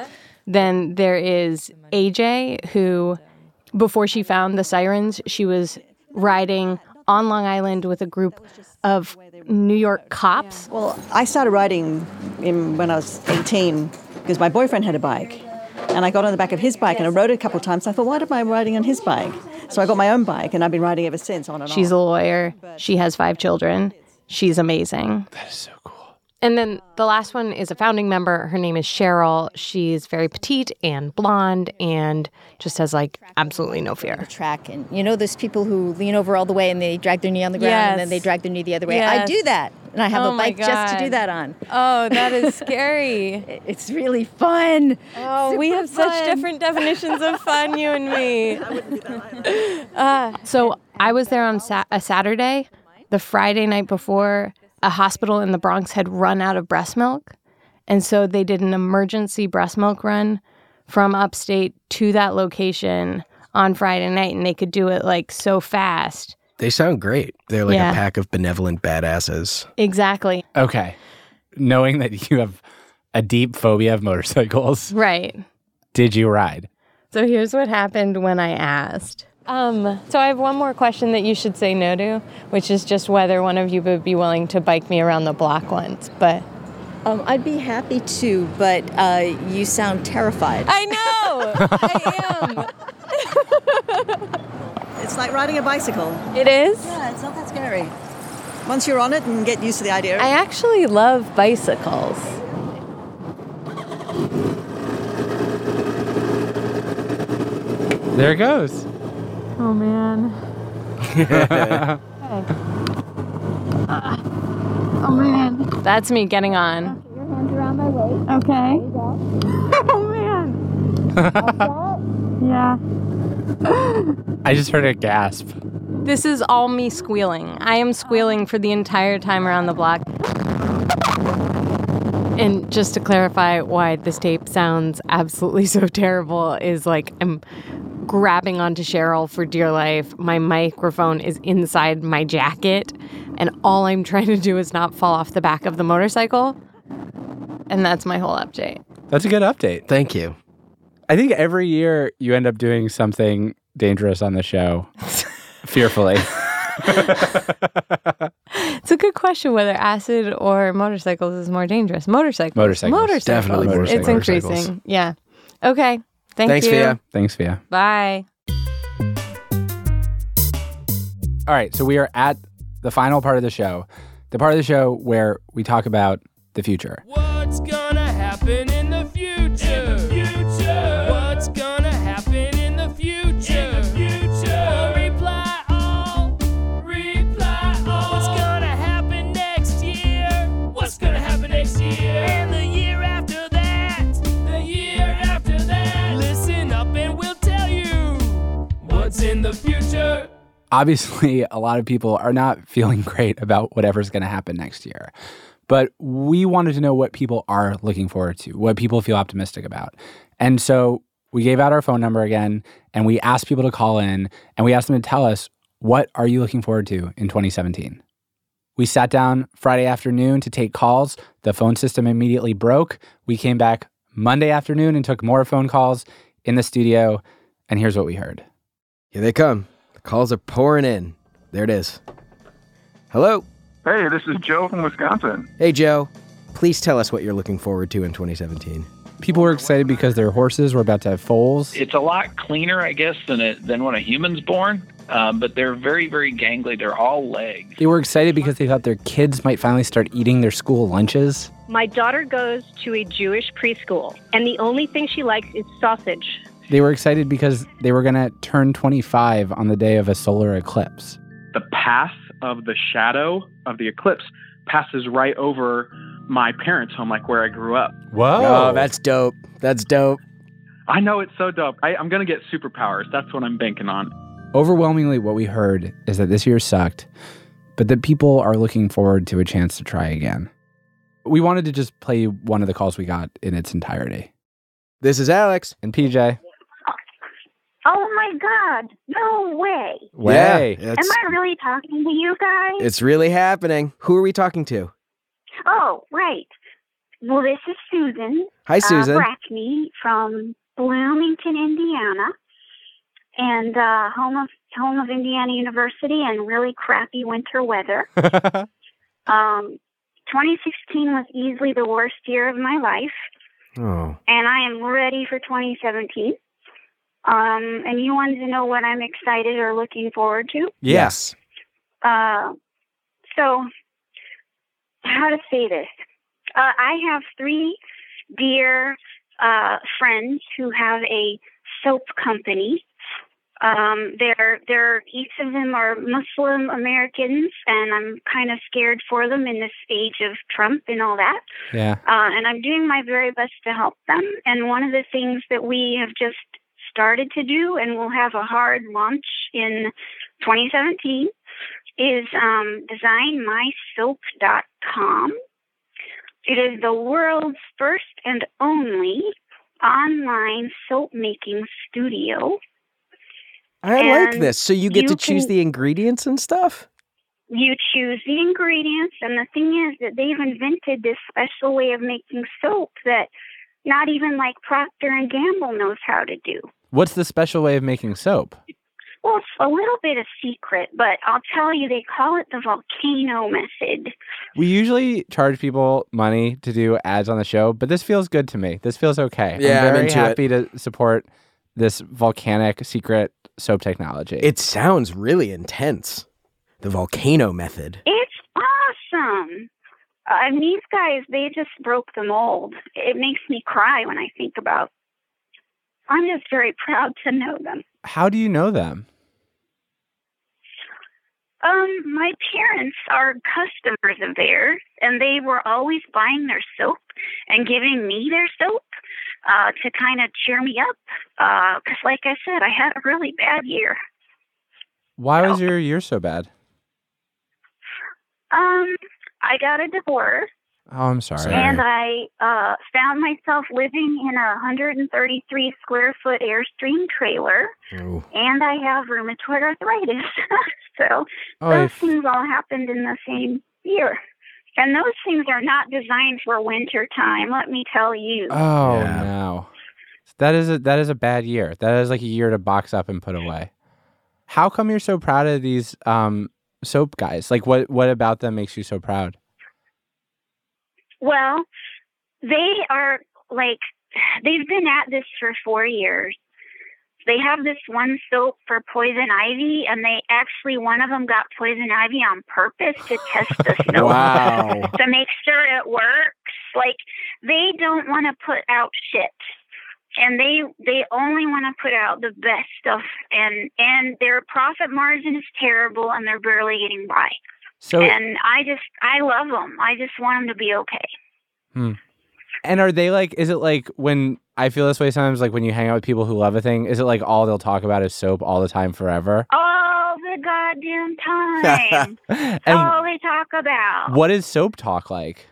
Then there is AJ, who before she found the Sirens, she was riding on Long Island with a group of New York cops. Well, I started riding when I was 18 because my boyfriend had a bike. And I got on the back of his bike and I rode it a couple of times. I thought, why am I riding on his bike? So I got my own bike and I've been riding ever since, on and on. She's a lawyer. She has 5 children. She's amazing. That is so cool. And then the last one is a founding member. Her name is Cheryl. She's very petite and blonde and just has like absolutely no fear. Track, and you know those people who lean over all the way and they drag their knee on the ground and then they drag their knee the other way. Yes. I do that, and I have a bike just to do God. that on. Oh, that is scary. It's really fun. Oh, we have such different definitions of fun, you and me. I wouldn't do that either. So I was there on a Saturday. The Friday night before, a hospital in the Bronx had run out of breast milk. And so they did an emergency breast milk run from upstate to that location on Friday night. And they could do it like so fast. They sound great. They're like Yeah. a pack of benevolent badasses. Exactly. Okay. Knowing that you have a deep phobia of motorcycles, Right. did you ride? So here's what happened when I asked. So I have one more question that you should say no to, which is just whether one of you would be willing to bike me around the block once. But I'd be happy to, but you sound terrified. I know! I am. It's like riding a bicycle. It is? Yeah, it's not that scary. Once you're on it and get used to the idea. I actually love bicycles. There it goes. Oh, man. Oh, man. That's me getting on. Your hands around my waist. Okay. Oh, man. Yeah. I just heard a gasp. This is all me squealing. I am squealing for the entire time around the block. And just to clarify why this tape sounds absolutely so terrible is like I'm grabbing onto Cheryl for dear life. My microphone is inside my jacket, and all I'm trying to do is not fall off the back of the motorcycle. And that's my whole update. That's a good update. Thank you. I think every year you end up doing something dangerous on the show. Fearfully. It's a good question whether acid or motorcycles is more dangerous. Motorcycles. Definitely motorcycles. It's increasing. Yeah. Okay. Thanks, you. Fia. Thanks, Fia. Bye. All right, so we are at the final part of the show. The part of the show where we talk about the future. What's gonna happen in the future? What's gonna happen in the future? Reply all. What's gonna happen next year? What's gonna happen next year? And the year after that. Listen up and we'll tell you what's in the future. Obviously, a lot of people are not feeling great about whatever's going to happen next year. But we wanted to know what people are looking forward to, what people feel optimistic about. And so we gave out our phone number again, and we asked people to call in, and we asked them to tell us, what are you looking forward to in 2017? We sat down Friday afternoon to take calls. The phone system immediately broke. We came back Monday afternoon and took more phone calls in the studio, and here's what we heard. Here they come. The calls are pouring in. There it is. Hello. Hey, this is Joe from Wisconsin. Hey, Joe. Please tell us what you're looking forward to in 2017. People were excited because their horses were about to have foals. It's a lot cleaner, I guess, than when a human's born. But they're very, very gangly. They're all legs. They were excited because they thought their kids might finally start eating their school lunches. My daughter goes to a Jewish preschool, and the only thing she likes is sausage. They were excited because they were going to turn 25 on the day of a solar eclipse. The path of the shadow of the eclipse passes right over my parents' home, like where I grew up. Whoa. Oh, that's dope. That's dope. I know, it's so dope. I'm going to get superpowers. That's what I'm banking on. Overwhelmingly, what we heard is that this year sucked, but that people are looking forward to a chance to try again. We wanted to just play one of the calls we got in its entirety. This is Alex. And PJ. Oh my God, no way. Yeah, Am I really talking to you guys? It's really happening. Who are we talking to? Oh, right. Well, this is Susan. Hi, Susan. Brackney from Bloomington, Indiana, and home of Indiana University and really crappy winter weather. 2016 was easily the worst year of my life. Oh. And I am ready for 2017. And you wanted to know what I'm excited or looking forward to? Yes. So, how to say this? I have 3 dear friends who have a soap company. They're each of them are Muslim Americans, and I'm kind of scared for them in this age of Trump and all that. Yeah. And I'm doing my very best to help them. And one of the things that we have just started to do, and we'll have a hard launch in 2017, is designmysoap.com. It is the world's first and only online soap making studio. I like this. So you get to choose the ingredients and stuff? You choose the ingredients, and the thing is that they've invented this special way of making soap that not even like Procter & Gamble knows how to do. What's the special way of making soap? Well, Well, it's a little bit a secret, but I'll tell you, they call it the volcano method. We usually charge people money to do ads on the show, but this feels good to me. This feels okay. Yeah, I'm very into happy to support this volcanic secret soap technology. It sounds really intense. The volcano method. It's awesome. These guys, they just broke the mold. It makes me cry when I think about. I'm just very proud to know them. How do you know them? My parents are customers of theirs, and they were always buying their soap and giving me their soap to kind of cheer me up. Because, like I said, I had a really bad year. Why was your year so bad? I got a divorce. Oh, I'm sorry. And I found myself living in a 133 square foot Airstream trailer. Ooh. And I have rheumatoid arthritis. So those things all happened in the same year. And those things are not designed for winter time, let me tell you. Oh, no. That is a bad year. That is like a year to box up and put away. How come you're so proud of these soap guys? Like, what about them makes you so proud? Well, they are they've been at this for 4 years. They have this one soap for poison ivy, and one of them got poison ivy on purpose to test the soap. Wow. To make sure it works. Like, they don't want to put out shit. And they only want to put out the best stuff, and their profit margin is terrible, and they're barely getting by. And I love them. I just want them to be okay. And are they like, is it like when I feel this way sometimes, like when you hang out with people who love a thing, is it like all they'll talk about is soap all the time forever? All the goddamn time. All they talk about. What is soap talk like?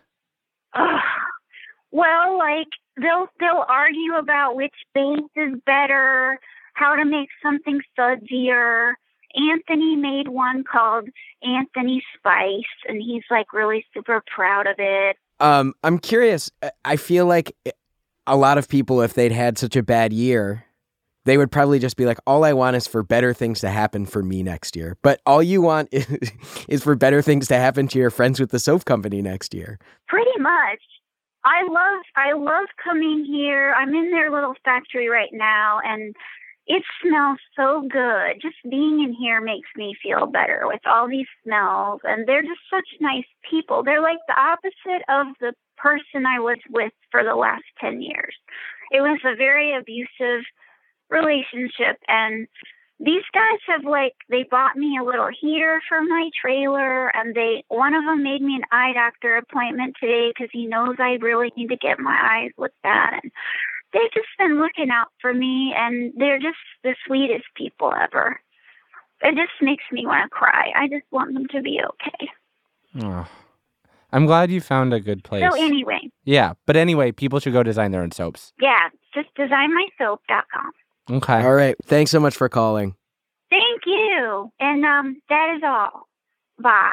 Well, like they'll argue about which base is better, how to make something sudzier. Anthony made one called Anthony Spice, and he's like really super proud of it. I'm curious. I feel like a lot of people, if they'd had such a bad year, they would probably just be like, all I want is for better things to happen for me next year. But all you want is for better things to happen to your friends with the soap company next year. Pretty much. I love coming here. I'm in their little factory right now, and it smells so good. Just being in here makes me feel better with all these smells. And they're just such nice people. They're like the opposite of the person I was with for the last 10 years. It was a very abusive relationship. And these guys have they bought me a little heater for my trailer. And one of them made me an eye doctor appointment today because he knows I really need to get my eyes looked at. And they've just been looking out for me, and they're just the sweetest people ever. It just makes me want to cry. I just want them to be okay. Oh, I'm glad you found a good place. So anyway. Yeah, but anyway, people should go design their own soaps. Yeah, just designmysoap.com. Okay. All right. Thanks so much for calling. Thank you. And that is all. Bye.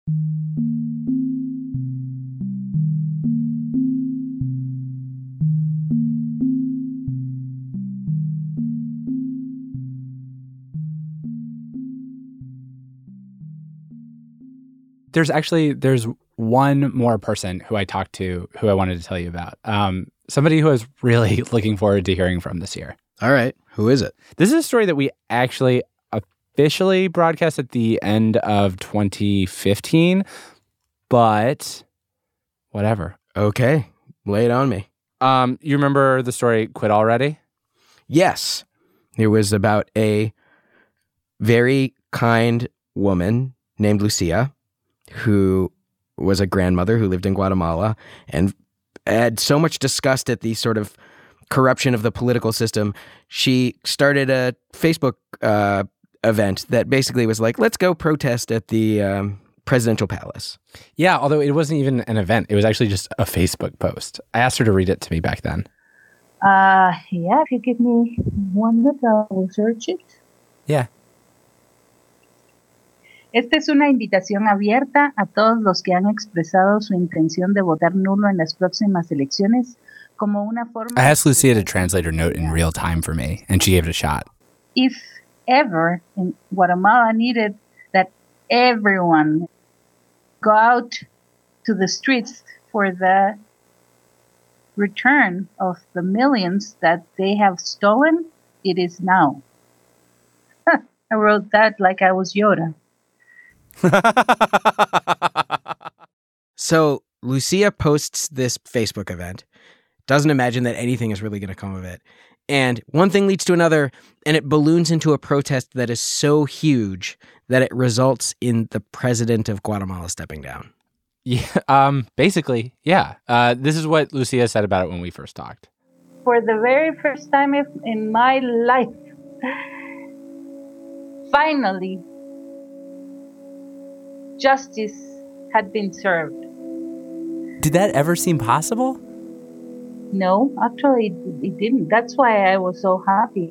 There's one more person who I talked to who I wanted to tell you about. Somebody who I was really looking forward to hearing from this year. All right. Who is it? This is a story that we actually officially broadcast at the end of 2015, but whatever. Okay. Lay it on me. You remember the story Quit Already? Yes. It was about a very kind woman named Lucia, who was a grandmother who lived in Guatemala and had so much disgust at the sort of corruption of the political system. She started a Facebook event that basically was like, let's go protest at the presidential palace. Yeah, although it wasn't even an event. It was actually just a Facebook post. I asked her to read it to me back then. Yeah, if you give me 1 minute, I will search it. Yeah. Esta es una invitación abierta a todos los que han expresado su intención de votar nulo en las próximas elecciones como una forma... I asked Lucia to translate her note in real time for me, and she gave it a shot. If ever in Guatemala needed that everyone go out to the streets for the return of the millions that they have stolen. It is now. I wrote that like I was Yoda. So Lucia posts this Facebook event, doesn't imagine that anything is really going to come of it. And one thing leads to another, and it balloons into a protest that is so huge that it results in the president of Guatemala stepping down. Yeah, basically, yeah. This is what Lucia said about it when we first talked. For the very first time in my life, finally, justice had been served. Did that ever seem possible? No, actually, it didn't. That's why I was so happy.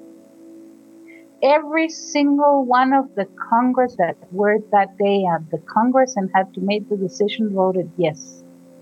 Every single one of the Congress that were that day at the Congress and had to make the decision voted yes.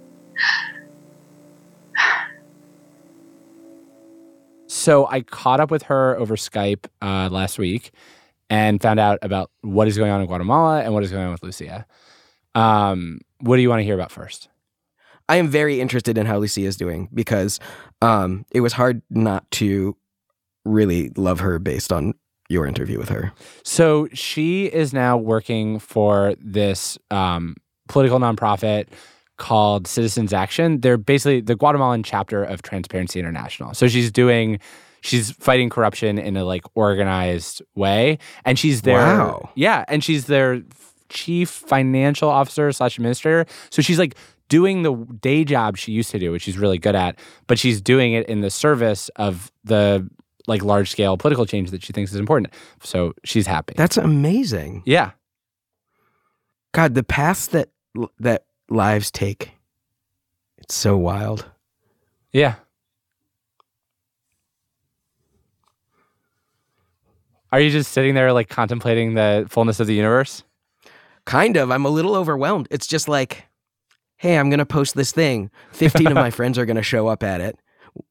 So I caught up with her over Skype last week and found out about what is going on in Guatemala and what is going on with Lucia. What do you want to hear about first? I am very interested in how Lucia is doing because it was hard not to really love her based on your interview with her. So she is now working for this political nonprofit called Citizens Action. They're basically the Guatemalan chapter of Transparency International. So she's fighting corruption in a like organized way. And she's their, wow. Yeah. And she's their chief financial officer / administrator. So she's like doing the day job she used to do, which she's really good at, but she's doing it in the service of the like large scale political change that she thinks is important. So she's happy. That's amazing. Yeah. God, the paths that lives take, it's so wild. Yeah. Are you just sitting there like contemplating the fullness of the universe? Kind of. I'm a little overwhelmed. It's just like, hey, I'm going to post this thing. 15 of my friends are going to show up at it.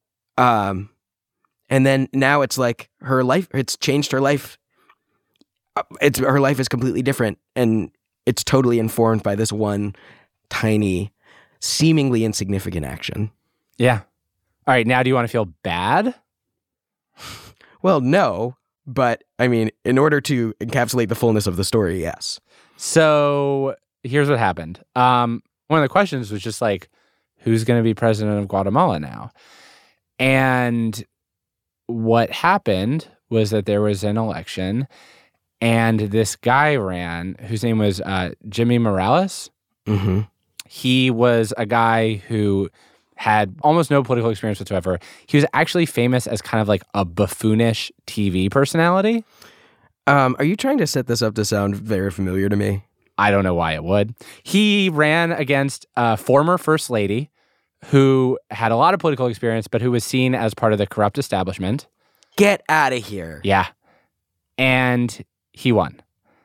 And then now it's like her life, it's changed her life. Her life is completely different. And it's totally informed by this one tiny, seemingly insignificant action. Yeah. All right. Now, do you want to feel bad? Well, no. But I mean, in order to encapsulate the fullness of the story, yes. So here's what happened. One of the questions was just like, who's going to be president of Guatemala now? And what happened was that there was an election and this guy ran whose name was Jimmy Morales. Mm-hmm. He was a guy who had almost no political experience whatsoever. He was actually famous as kind of like a buffoonish TV personality. Are you trying to set this up to sound very familiar to me? I don't know why it would. He ran against a former first lady who had a lot of political experience, but who was seen as part of the corrupt establishment. Get out of here. Yeah. And he won.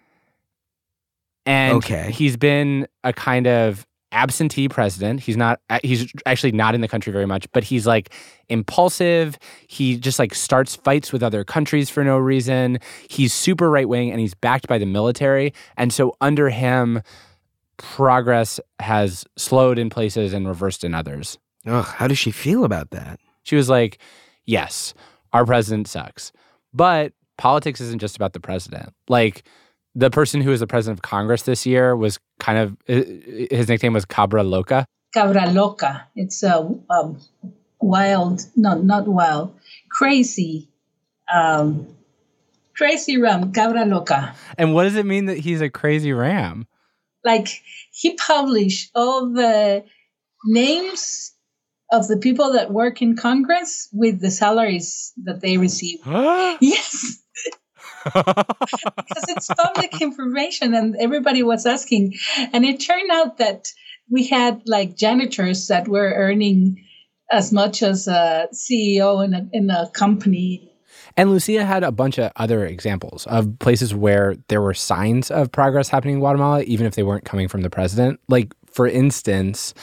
And okay. He's been a kind of absentee president. He's actually not in the country very much, but he's like impulsive. He just like starts fights with other countries for no reason. He's super right wing and he's backed by the military. And so under him, progress has slowed in places and reversed in others. Ugh, how does she feel about that? She was like, yes, our president sucks. But politics isn't just about the president. Like, the person who was the president of Congress this year was kind of, his nickname was Cabra Loca. Cabra Loca. It's a wild, no, not wild, crazy ram, Cabra Loca. And what does it mean that he's a crazy ram? Like, he published all the names of the people that work in Congress with the salaries that they receive. Yes. Because it's public information and everybody was asking. And it turned out that we had like janitors that were earning as much as a CEO in a company. And Lucia had a bunch of other examples of places where there were signs of progress happening in Guatemala, even if they weren't coming from the president. Like, for instance,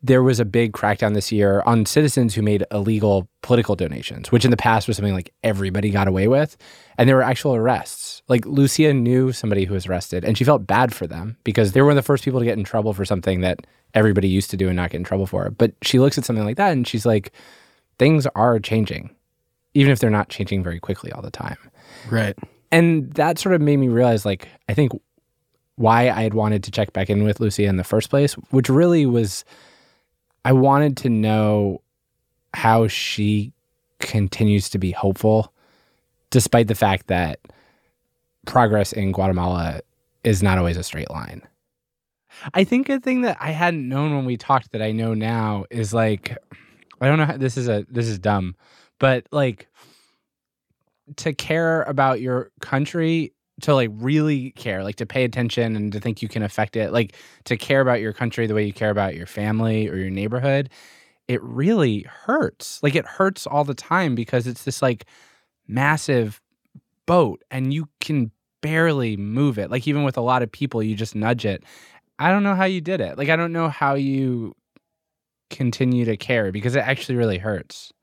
there was a big crackdown this year on citizens who made illegal political donations, which in the past was something like everybody got away with. And there were actual arrests. Like Lucia knew somebody who was arrested and she felt bad for them because they were one of the first people to get in trouble for something that everybody used to do and not get in trouble for. But she looks at something like that and she's like, things are changing, even if they're not changing very quickly all the time. Right. And that sort of made me realize, like, I think why I had wanted to check back in with Lucia in the first place, which really was, I wanted to know how she continues to be hopeful, despite the fact that progress in Guatemala is not always a straight line. I think a thing that I hadn't known when we talked that I know now is like, I don't know how, this is dumb, but like to care about your country, to like really care, like to pay attention and to think you can affect it, like to care about your country the way you care about your family or your neighborhood, it really hurts. Like it hurts all the time because it's this like massive boat and you can barely move it. Like even with a lot of people, you just nudge it. I don't know how you did it. Like I don't know how you continue to care because it actually really hurts.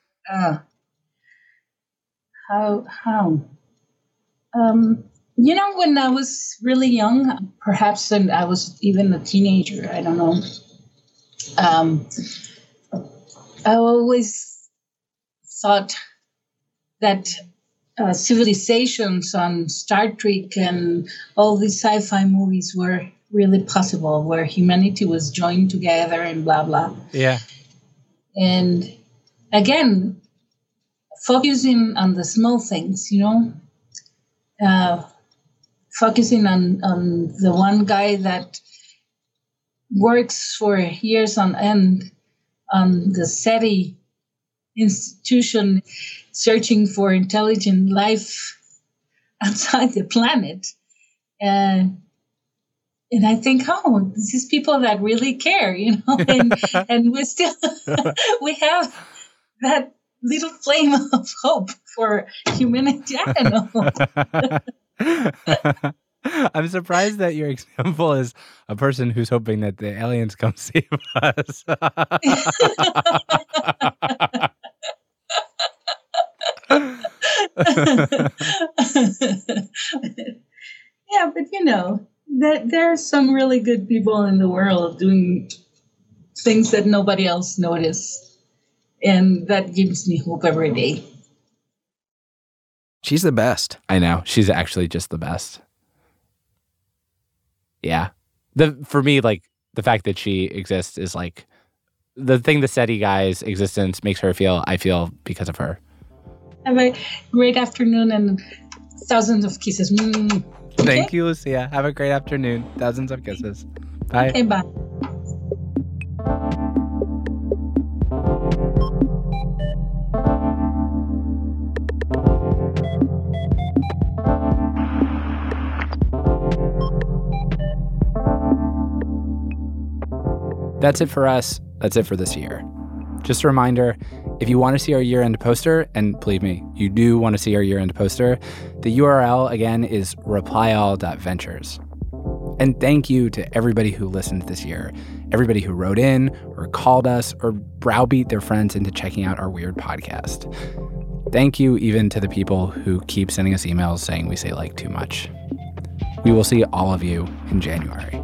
How? You know, when I was really young, perhaps when I was even a teenager, I don't know. I always thought that civilizations on Star Trek and all these sci-fi movies were really possible, where humanity was joined together and blah, blah. Yeah. And again, focusing on the small things, you know, focusing on the one guy that works for years on end on the SETI institution, searching for intelligent life outside the planet. And I think, oh, this is people that really care, you know, and we still, we have that little flame of hope for humanity. I don't know. I'm surprised that your example is a person who's hoping that the aliens come save us. Yeah, but you know, that there are some really good people in the world doing things that nobody else noticed. And that gives me hope every day. She's the best. I know. She's actually just the best. Yeah. For me, like, the fact that she exists is like the thing the SETI guy's existence makes her feel, I feel because of her. Have a great afternoon and thousands of kisses. Okay? Thank you, Lucia. Have a great afternoon. Thousands of kisses. Bye. Okay, bye. That's it for us. That's it for this year. Just a reminder, if you want to see our year-end poster, and believe me, you do want to see our year-end poster, the URL, again, is replyall.ventures. And thank you to everybody who listened this year, everybody who wrote in or called us or browbeat their friends into checking out our weird podcast. Thank you even to the people who keep sending us emails saying we say like too much. We will see all of you in January.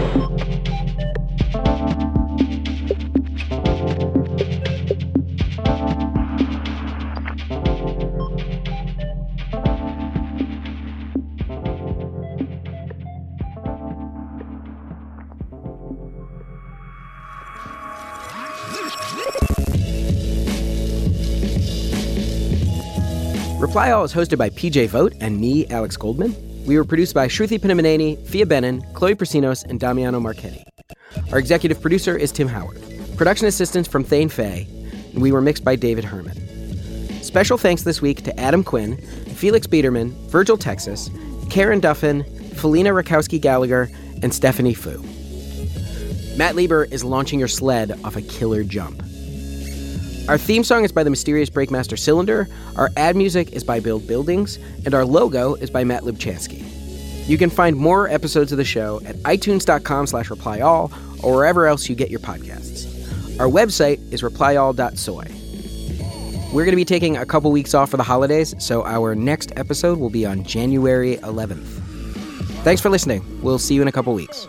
Reply All is hosted by PJ Vogt and me, Alex Goldman. We were produced by Shruti Pinamaneni, Fia Benin, Chloe Prasinos, and Damiano Marchetti. Our executive producer is Tim Howard. Production assistance from Thane Fay, and we were mixed by David Herman. Special thanks this week to Adam Quinn, Felix Biederman, Virgil Texas, Karen Duffin, Felina Rakowski-Gallagher, and Stephanie Fu. Matt Lieber is launching your sled off a killer jump. Our theme song is by the mysterious Breakmaster Cylinder, our ad music is by Build Buildings, and our logo is by Matt Lubchansky. You can find more episodes of the show at itunes.com/replyall or wherever else you get your podcasts. Our website is replyall.soy. We're going to be taking a couple weeks off for the holidays, so our next episode will be on January 11th. Thanks for listening. We'll see you in a couple weeks.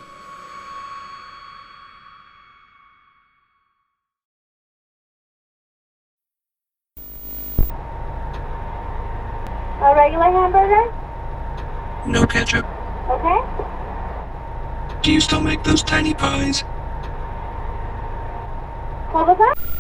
A regular hamburger? No ketchup. Okay. Do you still make those tiny pies? What was that?